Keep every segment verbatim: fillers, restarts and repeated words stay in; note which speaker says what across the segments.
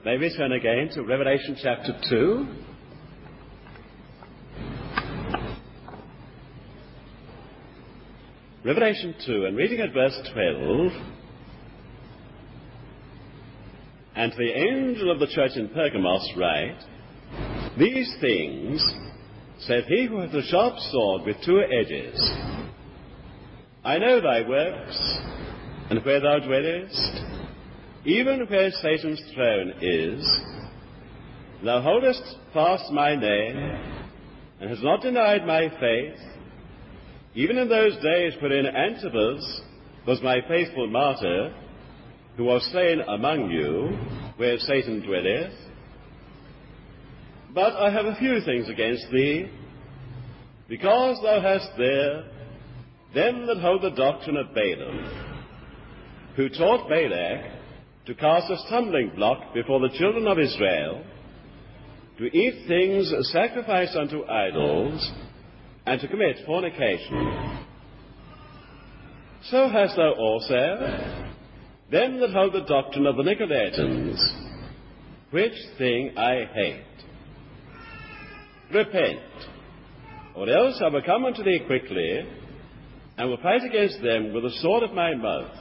Speaker 1: may we turn again to Revelation chapter two. Revelation two, and reading at verse twelve. And to the angel of the church in Pergamos write, These things saith he who hath a sharp sword with two edges. I know thy works, and where thou dwellest, even where Satan's throne is. Thou holdest fast my name, and hast not denied my faith, even in those days wherein Antipas was my faithful martyr, who was slain among you, where Satan dwelleth. But I have a few things against thee, because thou hast there them that hold the doctrine of Balaam, who taught Balak to cast a stumbling block before the children of Israel, to eat things sacrificed unto idols, and to commit fornication. So hast thou also them that hold the doctrine of the Nicolaitans, which thing I hate. Repent, or else I will come unto thee quickly, and will fight against them with the sword of my mouth.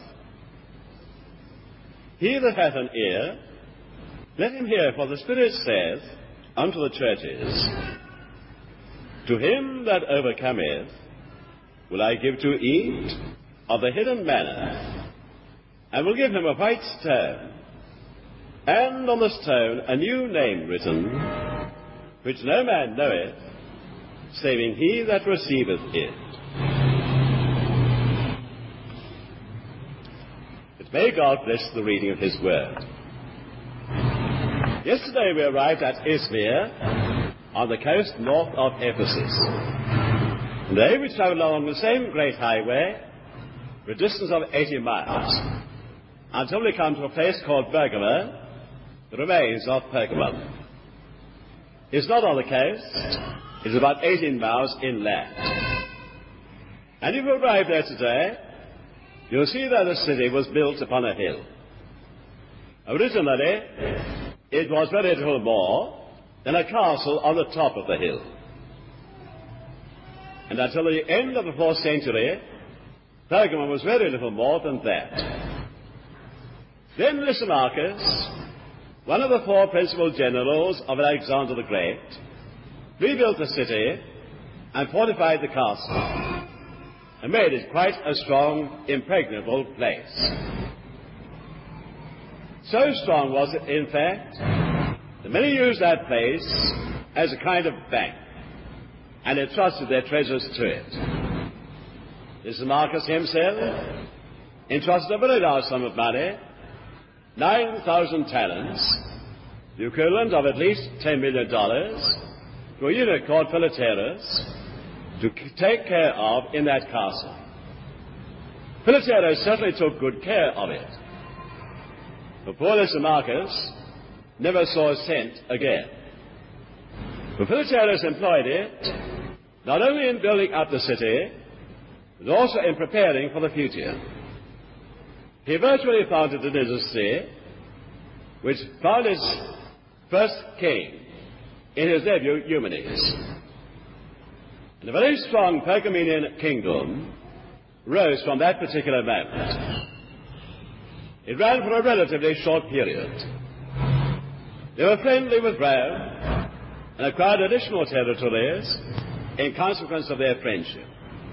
Speaker 1: He that hath an ear, let him hear what the Spirit saith unto the churches. To him that overcometh will I give to eat of the hidden manna, and will give him a white stone, and on the stone a new name written, which no man knoweth, saving he that receiveth it. But may God bless the reading of his word. Yesterday we arrived at Izmir, on the coast north of Ephesus. And today we travel along the same great highway for a distance of eighty miles, until we come to a place called Bergamo, the remains of Pergamum. It's not on the coast. It's about eighteen miles inland. And if you arrive there today, you'll see that the city was built upon a hill. Originally, it was very little more than a castle on the top of the hill. And until the end of the fourth century, Pergamum was very little more than that. Then Lysimachus, one of the four principal generals of Alexander the Great, rebuilt the city and fortified the castle, and made it quite a strong, impregnable place. So strong was it, in fact, that many used that place as a kind of bank, and entrusted their treasures to it. Lysimachus himself entrusted a very large sum of money, nine thousand talents, the equivalent of at least ten million dollars, to a eunuch called Philetarus, to take care of in that castle. Philetarus certainly took good care of it. But poor Lysimachus never saw a cent again. But Philetarus employed it not only in building up the city, but also in preparing for the future. He virtually founded an industry which found its first king in his nephew Eumenes. And a very strong Pergamenian kingdom rose from that particular moment. It ran for a relatively short period. They were friendly with Rome and acquired additional territories in consequence of their friendship.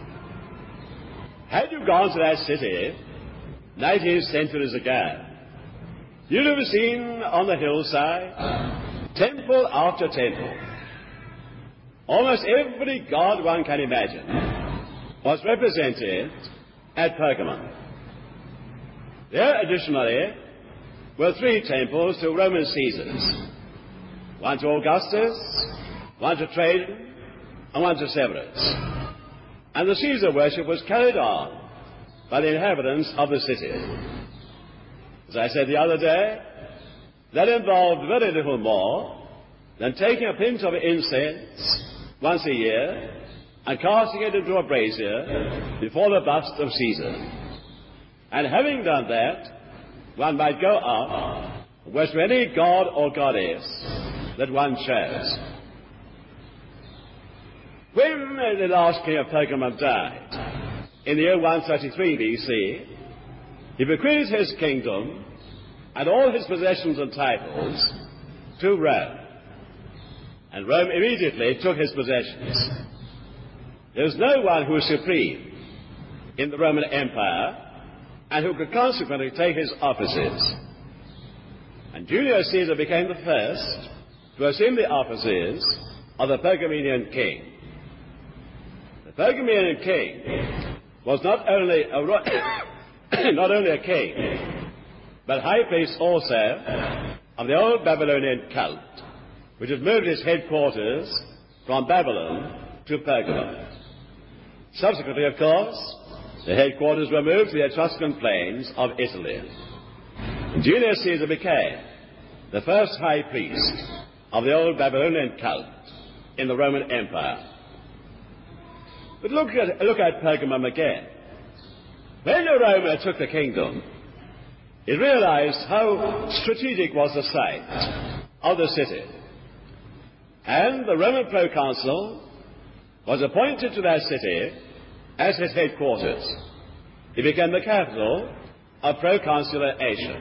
Speaker 1: Had you gone to that city nineteen centuries ago, you'd have seen on the hillside temple after temple. Almost every god one can imagine was represented at Pergamum. There, additionally, were three temples to Roman Caesars, one to Augustus, one to Trajan, and one to Severus. And the Caesar worship was carried on by the inhabitants of the city. As I said the other day, that involved very little more than taking a pinch of incense once a year and casting it into a brazier before the bust of Caesar. And having done that, one might go up was to any god or goddess that one chose. When the last king of Pergamum died, in the year one thirty-three B C, he bequeathed his kingdom and all his possessions and titles to Rome. And Rome immediately took his possessions. There was no one who was supreme in the Roman Empire and who could consequently take his offices. And Julius Caesar became the first to assume the offices of the Pergamenian king. The Pergamenian king was not only a, not only a king, but high priest also of the old Babylonian cult, which had moved its headquarters from Babylon to Pergamum. Subsequently, of course, the headquarters were moved to the Etruscan plains of Italy. And Julius Caesar became the first high priest of the old Babylonian cult in the Roman Empire. But look at, look at Pergamum again. When Rome took the kingdom, it realized how strategic was the site of the city. And the Roman proconsul was appointed to that city as his headquarters. It became the capital of proconsular Asia.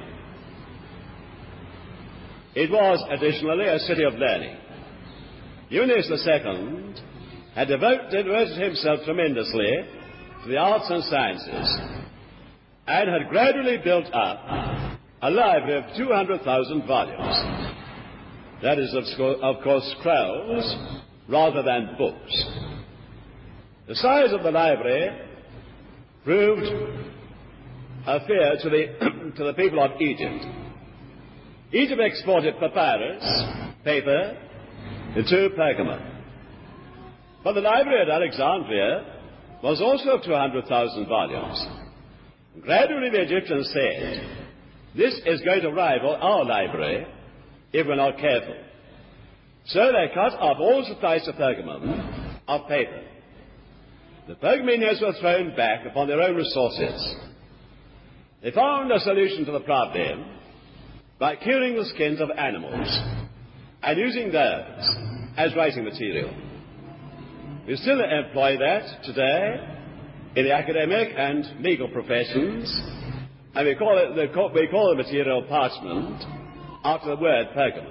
Speaker 1: It was additionally a city of learning. Eunice the Second had devoted, devoted himself tremendously to the arts and sciences and had gradually built up a library of two hundred thousand volumes. That is, of course, scrolls rather than books. The size of the library proved a fear to the, to the people of Egypt. Egypt exported papyrus, paper, to Pergamum. But the library at Alexandria was also of two hundred thousand volumes. Gradually the Egyptians said, this is going to rival our library if we're not careful. So they cut off all supplies to Pergamum of paper. The Pergamenians were thrown back upon their own resources. They found a solution to the problem by curing the skins of animals and using those as writing material. We still employ that today in the academic and legal professions, and we call it the, we call the material parchment after the word Pergamum.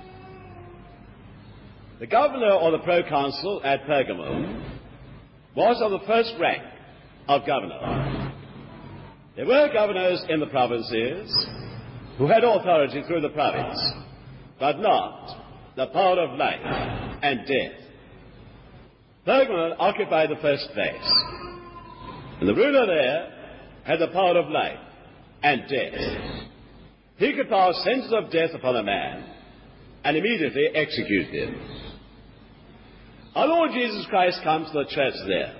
Speaker 1: The governor or the proconsul at Pergamum was of the first rank of governor. There were governors in the provinces who had authority through the province, but not the power of life and death. Pergamum occupied the first place, and the ruler there had the power of life and death. He could pass sentence of death upon a man and immediately execute him. Our Lord Jesus Christ comes to the church there,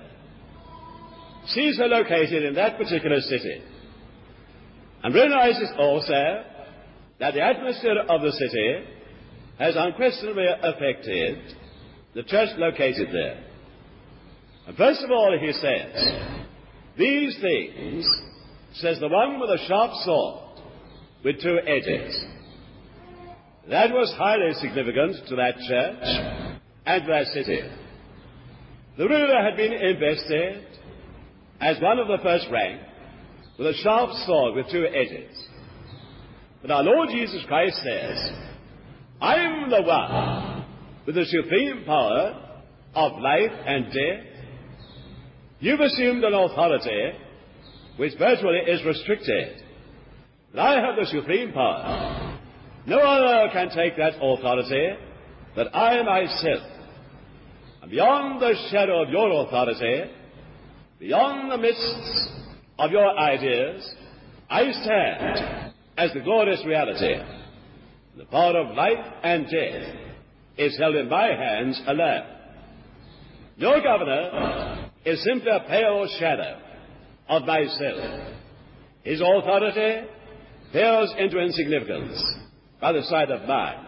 Speaker 1: sees her located in that particular city, and realizes also that the atmosphere of the city has unquestionably affected the church located there. And first of all, he says, these things, says the one with a sharp sword with two edges. That was highly significant to that church and to that city. The ruler had been invested as one of the first rank with a sharp sword with two edges. But our Lord Jesus Christ says, I am the one with the supreme power of life and death. You've assumed an authority which virtually is restricted. But I have the supreme power. No other can take that authority but I myself. And beyond the shadow of your authority, beyond the mists of your ideas, I stand as the glorious reality. The power of life and death is held in my hands alone. Your governor is simply a pale shadow of myself. His authority pales into insignificance by the side of mine.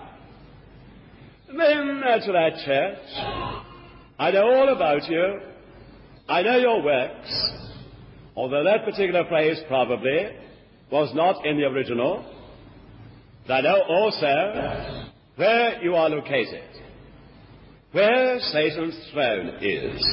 Speaker 1: And then uh, to that church, I know all about you. I know your works, although that particular phrase probably was not in the original. I know also where you are located, where Satan's throne is.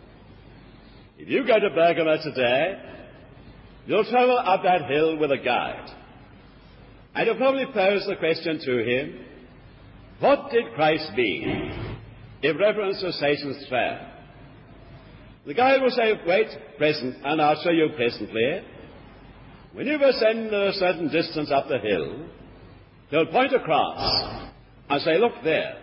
Speaker 1: If you go to Bergamo today, you'll travel up that hill with a guide. And you'll probably pose the question to him, what did Christ mean in reference to Satan's throne? The guide will say, wait, present, and I'll show you presently. When you ascend a certain distance up the hill, he'll point across and say, look there.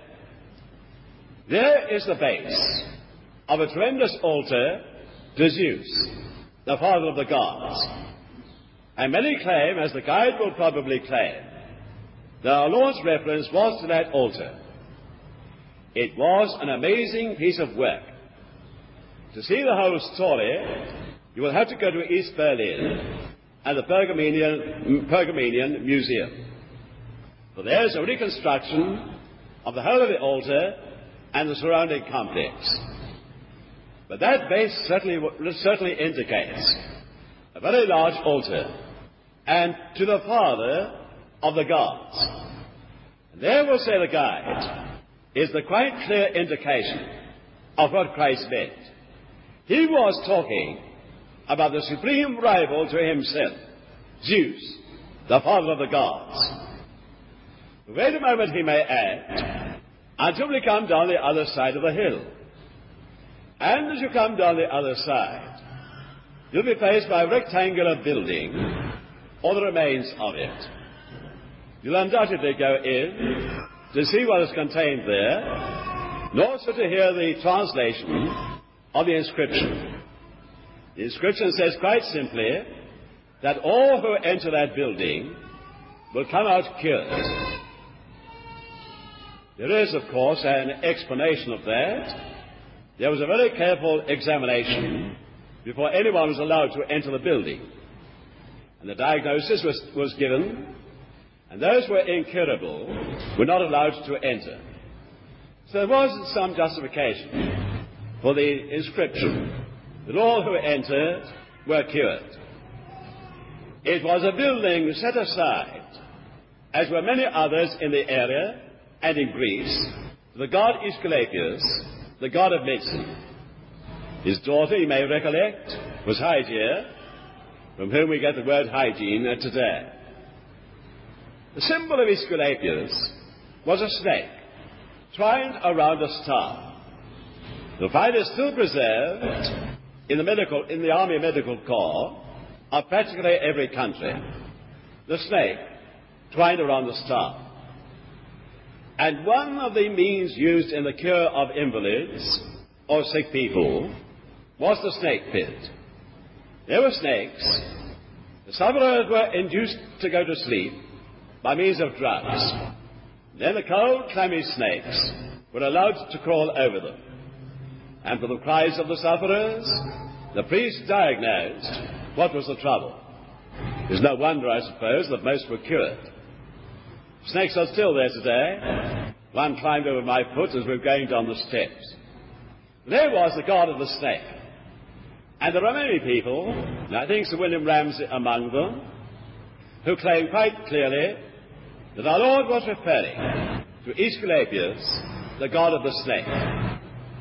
Speaker 1: There is the base of a tremendous altar to Zeus, the father of the gods. And many claim, as the guide will probably claim, that our Lord's reference was to that altar. It was an amazing piece of work. To see the whole story, you will have to go to East Berlin and the Pergamenian, Pergamenian Museum. For there's a reconstruction of the whole of the altar and the surrounding complex. But that base certainly, certainly indicates a very large altar, and to the Father of the gods. And there will say the guide is the quite clear indication of what Christ meant. He was talking about the supreme rival to himself, Zeus, the father of the gods. Wait a moment, he may add, until we come down the other side of the hill. And as you come down the other side, you'll be faced by a rectangular building, or the remains of it. You'll undoubtedly go in to see what is contained there, and also to hear the translation of the inscription. The inscription says quite simply that all who enter that building will come out cured. There is, of course, an explanation of that. There was a very careful examination before anyone was allowed to enter the building. And the diagnosis was, was given, and those who were incurable were not allowed to enter. So there was some justification for the inscription that all who entered were cured. It was a building set aside, as were many others in the area and in Greece, for the god Aesculapius, the god of medicine. His daughter, you may recollect, was Hygeia, from whom we get the word hygiene today. The symbol of Aesculapius was a snake, twined around a star. You'll find it still preserved in the medical, in the Army Medical Corps of practically every country. The snake twined around the star. And one of the means used in the cure of invalids or sick people was the snake pit. There were snakes. The sufferers were induced to go to sleep by means of drugs. Then the cold, clammy snakes were allowed to crawl over them. And for the cries of the sufferers, the priest diagnosed what was the trouble. It's no wonder, I suppose, that most were cured. Snakes are still there today. One climbed over my foot as we were going down the steps. There was the god of the snake. And there are many people, and I think Sir William Ramsay among them, who claim quite clearly that our Lord was referring to Aesculapius, the god of the snake.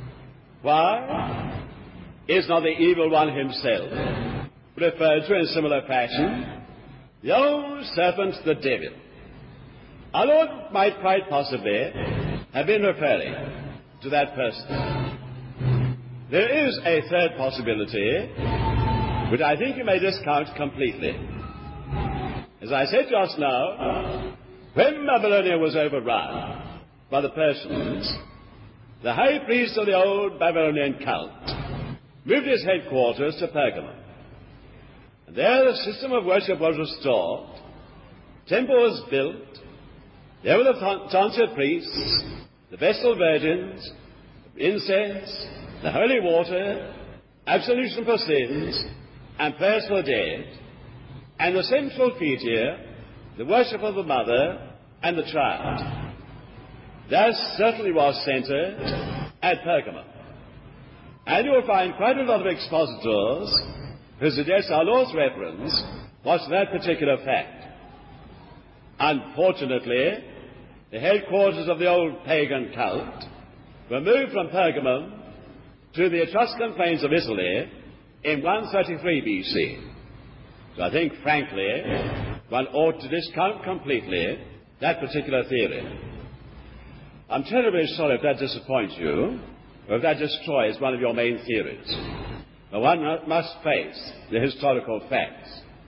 Speaker 1: Why? Is not the evil one himself referred to in similar fashion? The old serpent, the devil. Our Lord might quite possibly have been referring to that person. There is a third possibility, which I think you may discount completely. As I said just now, when Babylonia was overrun by the Persians, the high priest of the old Babylonian cult moved his headquarters to Pergamum. And there the system of worship was restored, temple was built, there were the tonsured priests, the Vestal virgins, incense, the holy water, absolution for sins, and prayers for the dead, and the central feature, the worship of the mother and the child. That certainly was centered at Pergamum. And you will find quite a lot of expositors who suggest our Lord's reference was to that particular fact. Unfortunately, the headquarters of the old pagan cult were moved from Pergamum to the Etruscan plains of Italy in one thirty-three B C. So I think, frankly, one ought to discount completely that particular theory. I'm terribly sorry if that disappoints you, or if that destroys one of your main theories. But one must face the historical facts.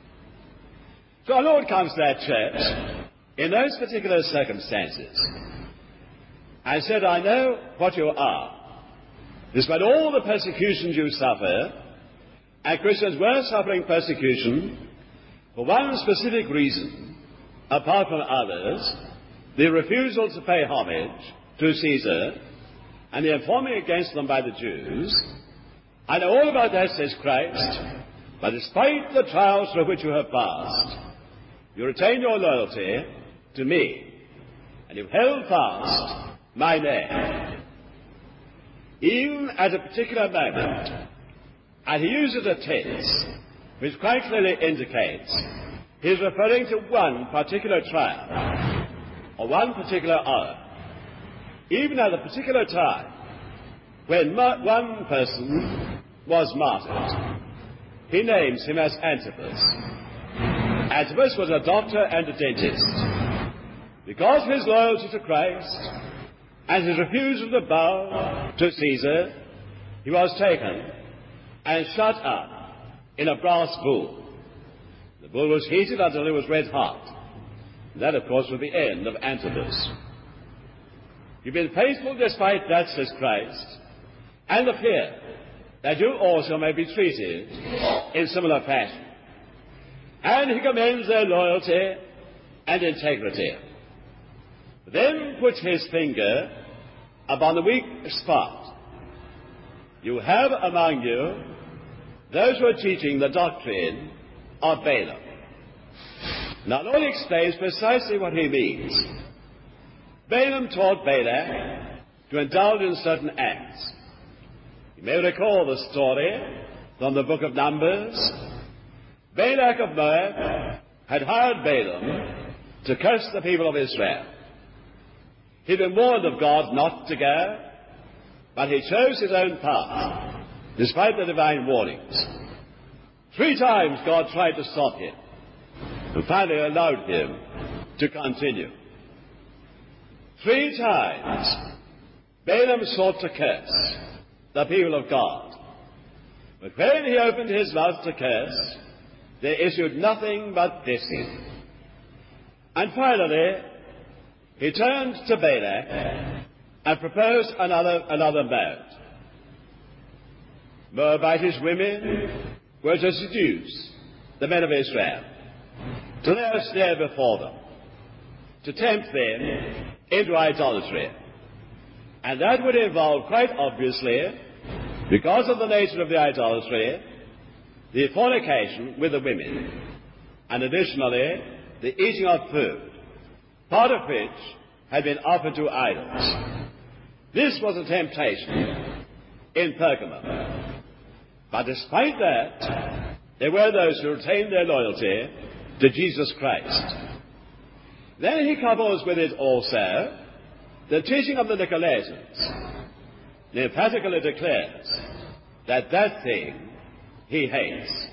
Speaker 1: So our Lord comes to that church in those particular circumstances and said, I know what you are. Despite all the persecutions you suffer, and Christians were suffering persecution for one specific reason, apart from others, the refusal to pay homage to Caesar and the informing against them by the Jews. I know all about that, says Christ, but despite the trials through which you have passed, you retain your loyalty to me, and you've held fast my name. Even at a particular moment, and he uses a tense which quite clearly indicates he's referring to one particular trial, or one particular hour. Even at a particular time, when ma- one person was martyred, he names him as Antipas. Antipas was a doctor and a dentist. Because of his loyalty to Christ and his refusal to bow to Caesar, he was taken and shut up in a brass bull. The bull was heated until it was red hot. And that, of course, was the end of Antipas. You've been faithful despite that, says Christ, and the fear that you also may be treated in similar fashion. And he commends their loyalty and integrity. Then puts his finger upon the weak spot. You have among you those who are teaching the doctrine of Balaam. Now, Lord explains precisely what he means. Balaam taught Balak to indulge in certain acts. You may recall the story from the book of Numbers. Balak of Moab had hired Balaam to curse the people of Israel. He'd been warned of God not to go, but he chose his own path, despite the divine warnings. Three times God tried to stop him, and finally allowed him to continue. Three times Balaam sought to curse the people of God. But when he opened his mouth to curse, there issued nothing but blessing. And finally, he turned to Balak and proposed another, another mode. Moabitish women were to seduce the men of Israel, to lay a snare before them, to tempt them into idolatry. And that would involve, quite obviously, because of the nature of the idolatry, the fornication with the women, and additionally, the eating of food, part of which had been offered to idols. This was a temptation in Pergamum. But despite that, there were those who retained their loyalty to Jesus Christ. Then he couples with it also the teaching of the Nicolaitans. He emphatically declares that that thing he hates.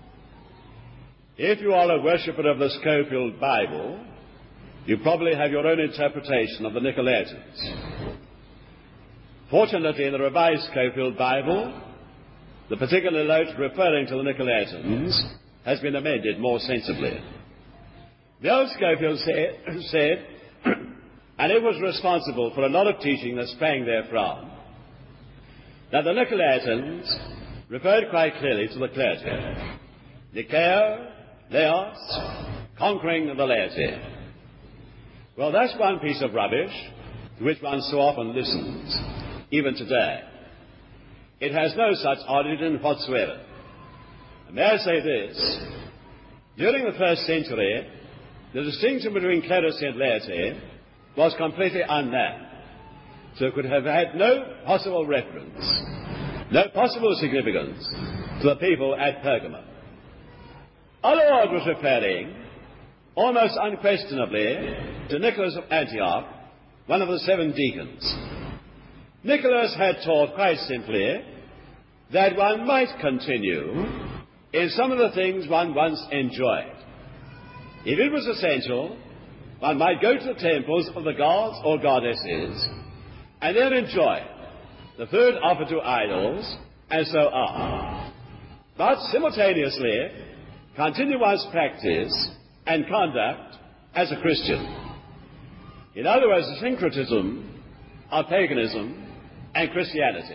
Speaker 1: If you are a worshipper of the Scofield Bible, you probably have your own interpretation of the Nicolaitans. Fortunately, in the Revised Scofield Bible, the particular note referring to the Nicolaitans has been amended more sensibly. The old Scofield say, said, and it was responsible for a lot of teaching that sprang therefrom, that the Nicolaitans referred quite clearly to the clergy. Nikeo, Leos, conquering the laity. Well, that's one piece of rubbish to which one so often listens, even today. It has no such origin whatsoever. And may I say this, during the first century, the distinction between clerisy and laity was completely unknown. So it could have had no possible reference, no possible significance to the people at Pergamum. Our Lord was referring almost unquestionably, to Nicholas of Antioch, one of the seven deacons. Nicholas had taught quite simply that one might continue in some of the things one once enjoyed. If it was essential, one might go to the temples of the gods or goddesses and there enjoy the food offered to idols and so on. But simultaneously, continue one's practice and conduct as a Christian. In other words, the syncretism of paganism and Christianity.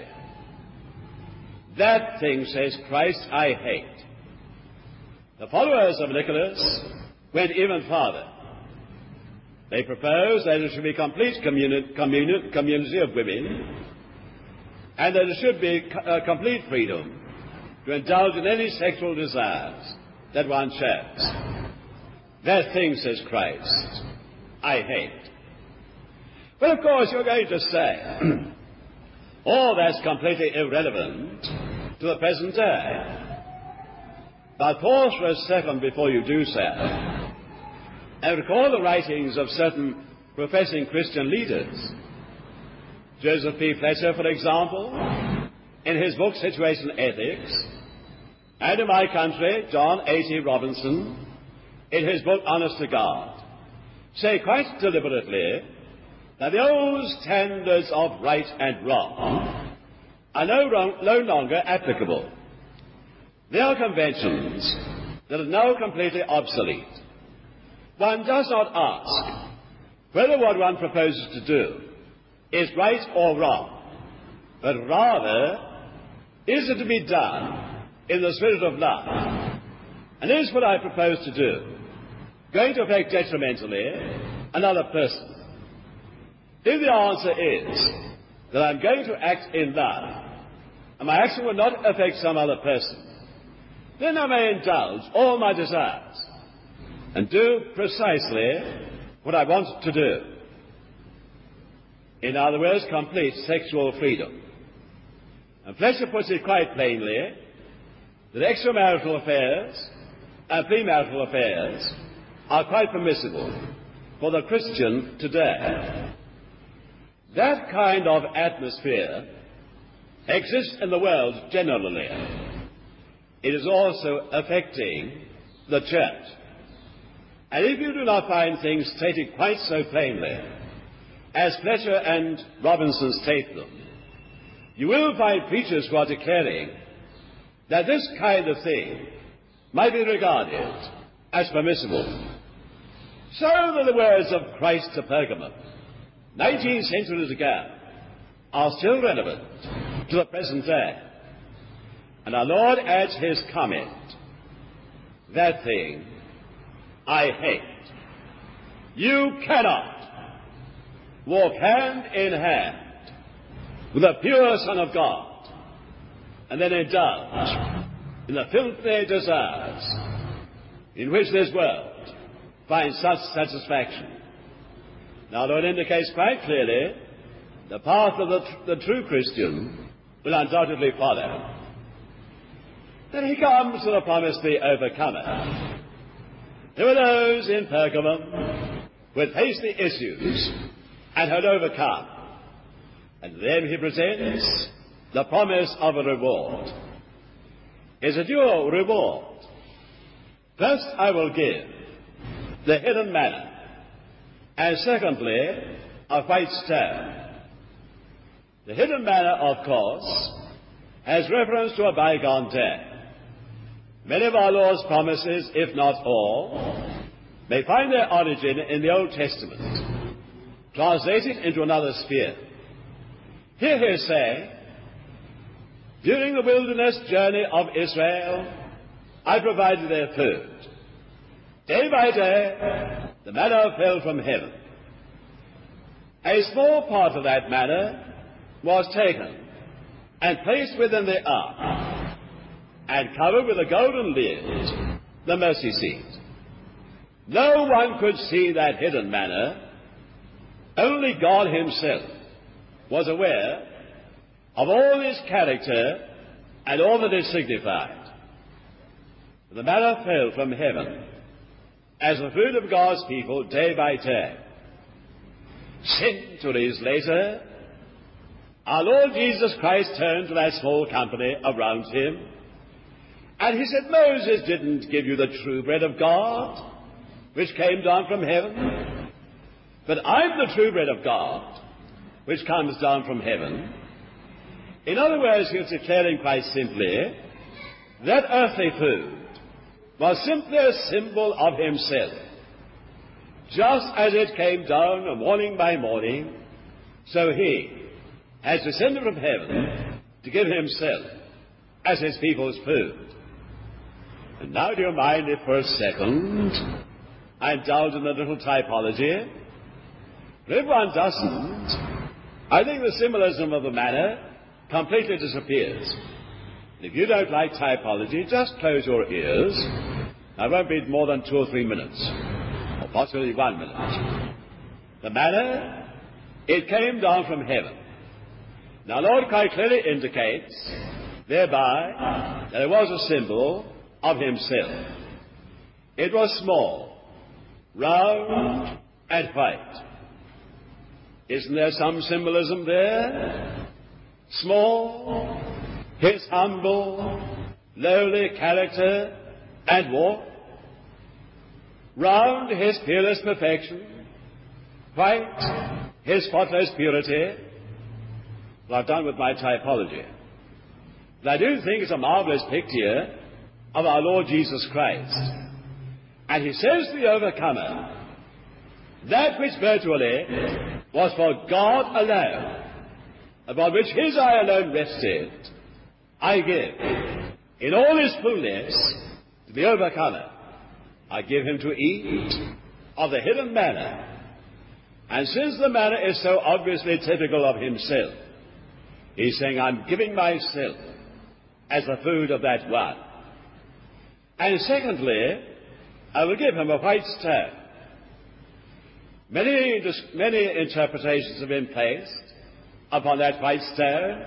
Speaker 1: That thing, says Christ, I hate. The followers of Nicholas went even farther. They proposed that there should be complete communi- communi- community of women, and that there should be co- uh, complete freedom to indulge in any sexual desires that one chose. That thing, says Christ, I hate. But of course you're going to say, oh, that's completely irrelevant to the present day. But pause for a second before you do so, and recall the writings of certain professing Christian leaders. Joseph P. Fletcher, for example, in his book Situation Ethics, and in my country, John A T Robinson, in his book Honest to God, say quite deliberately that the old standards of right and wrong are no, wrong, no longer applicable. They are conventions that are now completely obsolete. One does not ask whether what one proposes to do is right or wrong, but rather, is it to be done in the spirit of love? And is what I propose to do going to affect detrimentally another person? If the answer is that I'm going to act in love, and my action will not affect some other person, then I may indulge all my desires and do precisely what I want to do. In other words, complete sexual freedom. And Fletcher puts it quite plainly that extramarital affairs and premarital affairs are quite permissible for the Christian today. That kind of atmosphere exists in the world generally. It is also affecting the church. And if you do not find things stated quite so plainly as Fletcher and Robinson state them, you will find preachers who are declaring that this kind of thing might be regarded as permissible. So that the words of Christ to Pergamum, nineteen centuries ago, are still relevant to the present day. And our Lord adds his comment, that thing I hate. You cannot walk hand in hand with the pure Son of God and then indulge in the filthy desires in which this world finds such satisfaction. Now, Lord indicates quite clearly the path of the, tr- the true Christian will undoubtedly follow. Then he comes to the promise, the overcomer. There were those in Pergamum who had faced the issues and had overcome. And then he presents the promise of a reward. It's a dual reward. First, I will give the hidden manna, and secondly, a white stone. The hidden manna, of course, has reference to a bygone day. Many of our Lord's promises, if not all, may find their origin in the Old Testament, translated into another sphere. Here he is saying, during the wilderness journey of Israel, I provided their food. Day by day, the manna fell from heaven. A small part of that manna was taken and placed within the ark and covered with a golden lid, the mercy seat. No one could see that hidden manna. Only God himself was aware of all its character and all that it signified. The manna fell from heaven. as the food of God's people day by day. Centuries later, our Lord Jesus Christ turned to that small company around him, and he said, Moses didn't give you the true bread of God, which came down from heaven, but I'm the true bread of God, which comes down from heaven. In other words, he was declaring quite simply that earthly food was simply a symbol of himself. Just as it came down morning by morning, so he has descended from heaven to give himself as his people's food. And now do you mind if for a second I indulge in a little typology? But if one doesn't, I think the symbolism of the manna completely disappears. If you don't like typology, just close your ears. I won't be more than two or three minutes, or possibly one minute. The manna, it came down from heaven. Now, Lord quite clearly indicates thereby that it was a symbol of himself. It was small, round, and white. Isn't there some symbolism there? Small, his humble, lowly character and walk. Round, his peerless perfection. White, his spotless purity. Well, I've done with my typology. But I do think it's a marvelous picture of our Lord Jesus Christ. And he says to the overcomer, that which virtually was for God alone, upon which his eye alone rested, I give, in all his fullness, to the overcomer. I give him to eat of the hidden manna. And since the manna is so obviously typical of himself, he's saying, I'm giving myself as the food of that one. And secondly, I will give him a white stone. Many, many interpretations have been placed upon that white stone.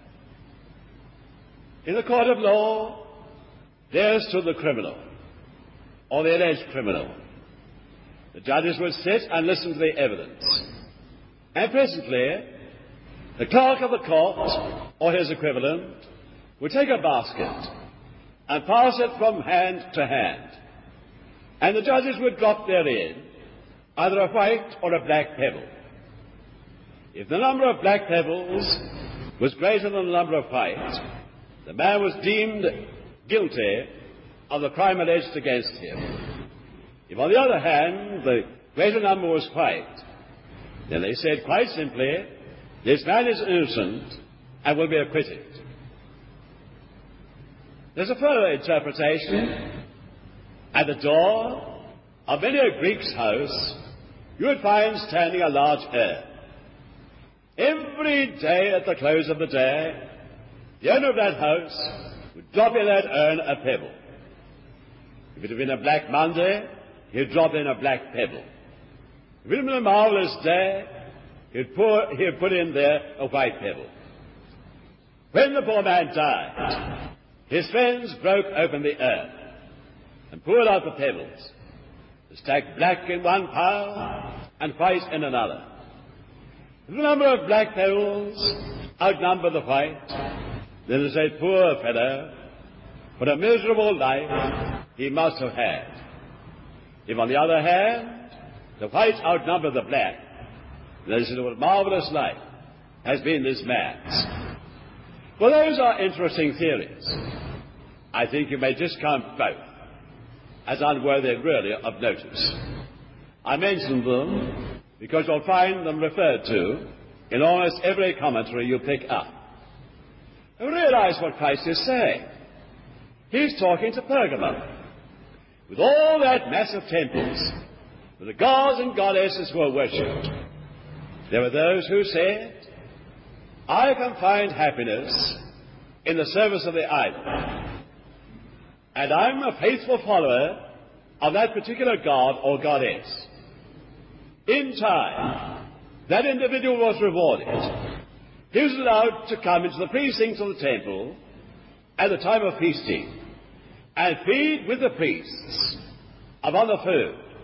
Speaker 1: In the court of law, there stood the criminal, or the alleged criminal. The judges would sit and listen to the evidence. And presently, the clerk of the court, or his equivalent, would take a basket and pass it from hand to hand. And the judges would drop therein either a white or a black pebble. If the number of black pebbles was greater than the number of white, the man was deemed guilty of the crime alleged against him. If, on the other hand, the greater number was white, then they said quite simply, this man is innocent and will be acquitted. There's a further interpretation. At the door of many a Greek's house, you would find standing a large urn. Every day at the close of the day, the owner of that house would drop in that urn a pebble. If it had been a black Monday, he'd drop in a black pebble. If it had been a marvelous day, he'd, pour, he'd put in there a white pebble. When the poor man died, his friends broke open the urn and poured out the pebbles, stacked black in one pile and white in another. If the number of black pebbles outnumbered the white, then they said, poor fellow, what a miserable life he must have had. If, on the other hand, the white outnumbered the black, then they said, what a marvelous life has been this man's. Well, those are interesting theories. I think you may discount both as unworthy really of notice. I mention them because you'll find them referred to in almost every commentary you pick up. And realize what Christ is saying. He's talking to Pergamum. With all that mass of temples, with the gods and goddesses who are worshipped, there were those who said, I can find happiness in the service of the idol. And I'm a faithful follower of that particular god or goddess. In time, that individual was rewarded. He was allowed to come into the precincts of the temple at the time of feasting and feed with the priests upon the food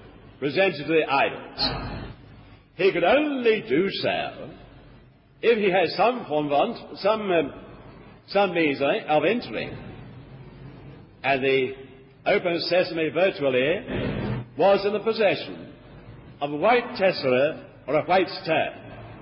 Speaker 1: presented to the idols. He could only do so if he had some form of, some, um, some means of entering. And the open sesame virtually was in the possession of a white tessera or a white stone.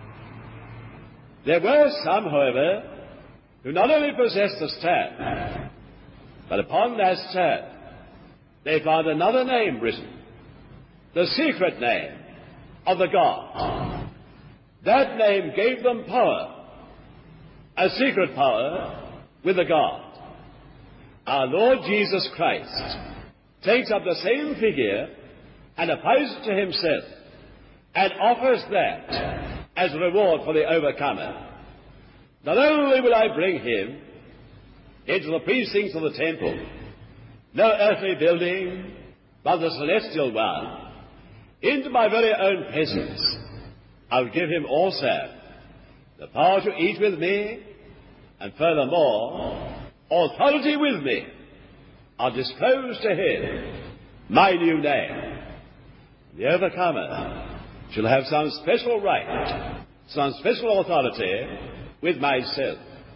Speaker 1: There were some, however, who not only possessed the stone, but upon that stone they found another name written, the secret name of the God. That name gave them power, a secret power with the God. Our Lord Jesus Christ takes up the same figure and applies it to himself and offers that as a reward for the overcomer. Not only will I bring him into the precincts of the temple, no earthly building, but the celestial one, into my very own presence, I will give him also the power to eat with me, and furthermore, authority with me. I'll disclose to him my new name. The overcomer shall have some special right, some special authority with myself.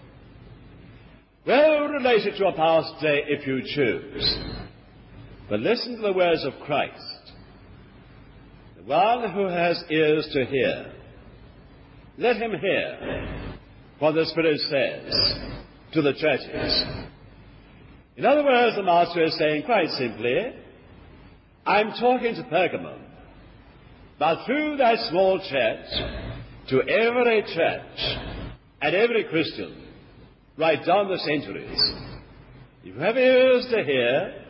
Speaker 1: Well, relate it to a past day if you choose. But listen to the words of Christ. The one who has ears to hear, let him hear what the Spirit says to the churches. In other words, the Master is saying quite simply, I'm talking to Pergamum, but through that small church, to every church and every Christian, right down the centuries. If you have ears to hear,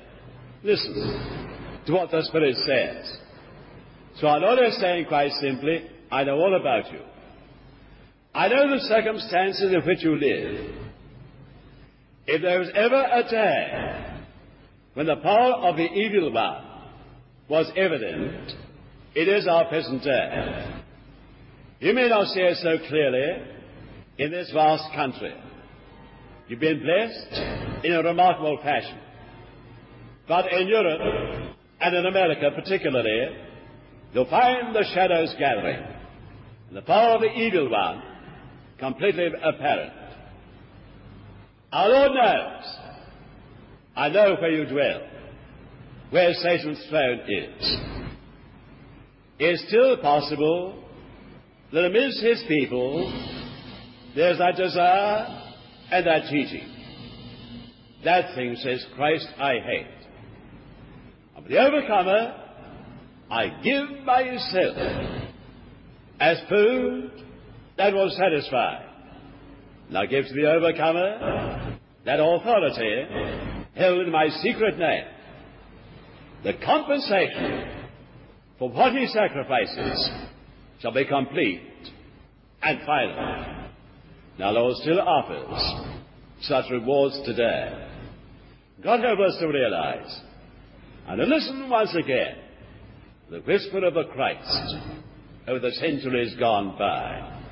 Speaker 1: listen to what the Spirit says. So our Lord is saying quite simply, I know all about you. I know the circumstances in which you live. If there was ever a day when the power of the evil one was evident, it is our present day. You may not see it so clearly in this vast country. You've been blessed in a remarkable fashion. But in Europe, and in America particularly, you'll find the shadows gathering, and the power of the evil one completely apparent. Our Lord knows. I know where you dwell, where Satan's throne is. It's still possible that amidst his people there's that desire and that teaching. That thing, says Christ, I hate. But the overcomer, I give myself as food that will satisfy. And I give to the overcomer that authority held in my secret name. The compensation for what he sacrifices shall be complete and final. Now, Lord still offers such rewards today. God help us to realize and to listen once again to the whisper of the Christ over the centuries gone by.